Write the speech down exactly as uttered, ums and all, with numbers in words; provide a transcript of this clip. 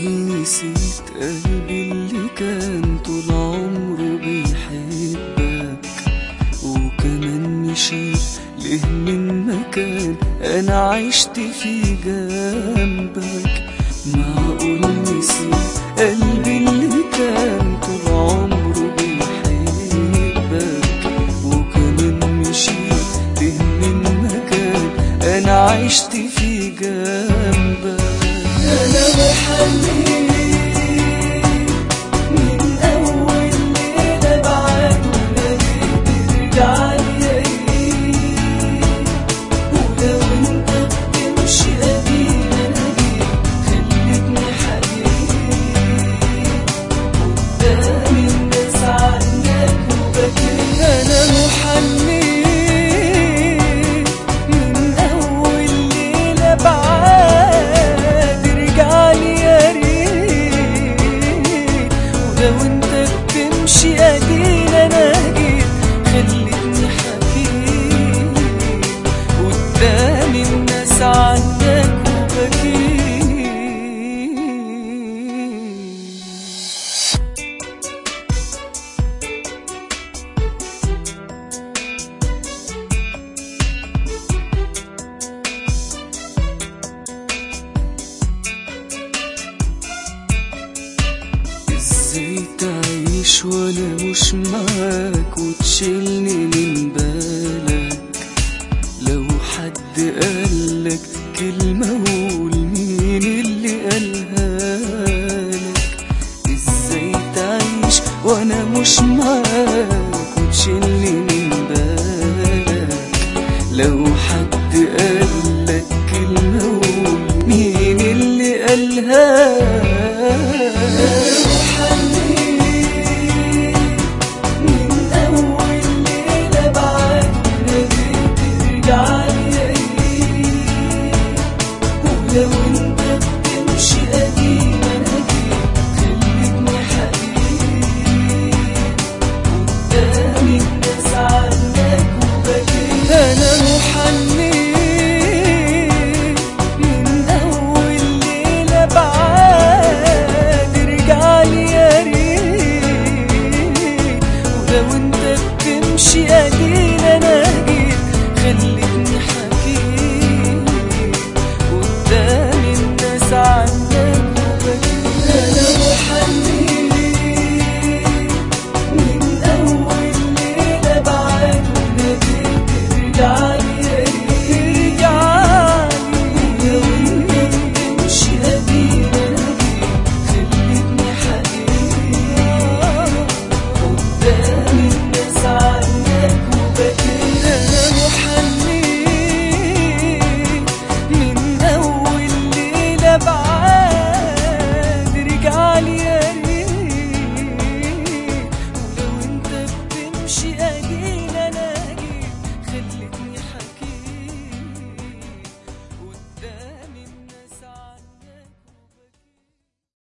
نسيت قلبي اللي كان طول عمره بيحبك، وكمان مشيت ليه من مكان انا عشت فيه جنبك. معقول نسيت قلبي اللي كان طول عمره بيحبك، وكمان مشيت ليه من مكان انا عشت فيه جنبك. انا محنين من اول ليله بعد وناديت ترجع لي، ولو انت بتمشي اديني انا جيت خلتني حنين قدام الناس عنك وبكيت. انا محنين من اول ليله بعد رجع لي يا ريت، ولو انت بتمشي اديني انا جيت خلتني حكيت قدام الناس عنك وبكيت. ازاي تعيش وانا مش معاك وتشيلني من بالك؟ لو حد قالك كلمة قول مين اللي قالها لك؟ ازاي تعيش وانا مش معاك وتشيلني من بالك؟ لو حد قالك كلمة قول مين اللي قالها لك؟